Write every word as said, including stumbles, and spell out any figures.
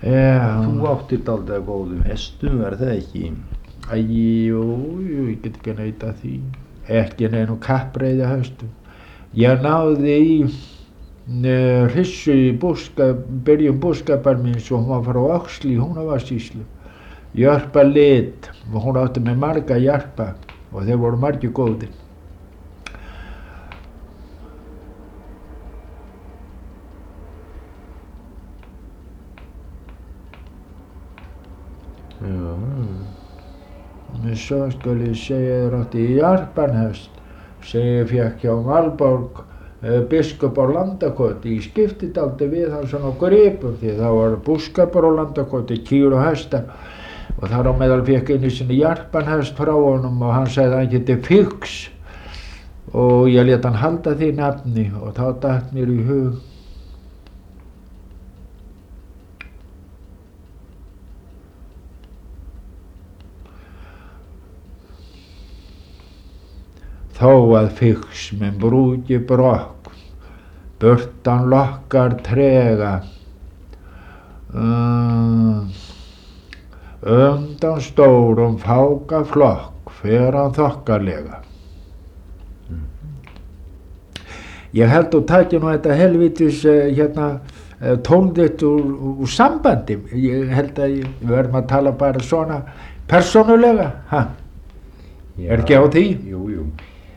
Já. Þú áttir dálítið að góðum hestum, er það ekki? Æ, jú, jú, ég get ekki neita því. Ekki neinu kappreiða hestum. Ég náði í uh, hrissu í búskap, byrjun búskapar minn svo hún var frá Öxl í Húnavarsýslu. Jörpa lit, og hún átti með marga jarpa og þeir voru margir góðir. Já. Svo skal ég segja þér átti í jarpanhest sem ég fekk hjá Valborg uh, biskup á Landakoti. Ég skipti dálítið við hann svona gripum því það var búskapur á Landakoti, kýr og hestar og þar á meðal fekk einu sinni jarpanhest frá honum og hann sagði að hann geti Fix og ég lét hann halda því nafni og þá datt mér í hug þó að Fix minn brúki brokk, burtan lokkar trega, um, undan stórum fáka flokk fer hann þokkarlega. Mm. Ég held þú taki nú þetta helvítis uh, hérna uh, tónditt úr, úr sambandi, ég held að við verðum að tala bara svona persónulega, ha? Já, er ekki á því? Jú, jú.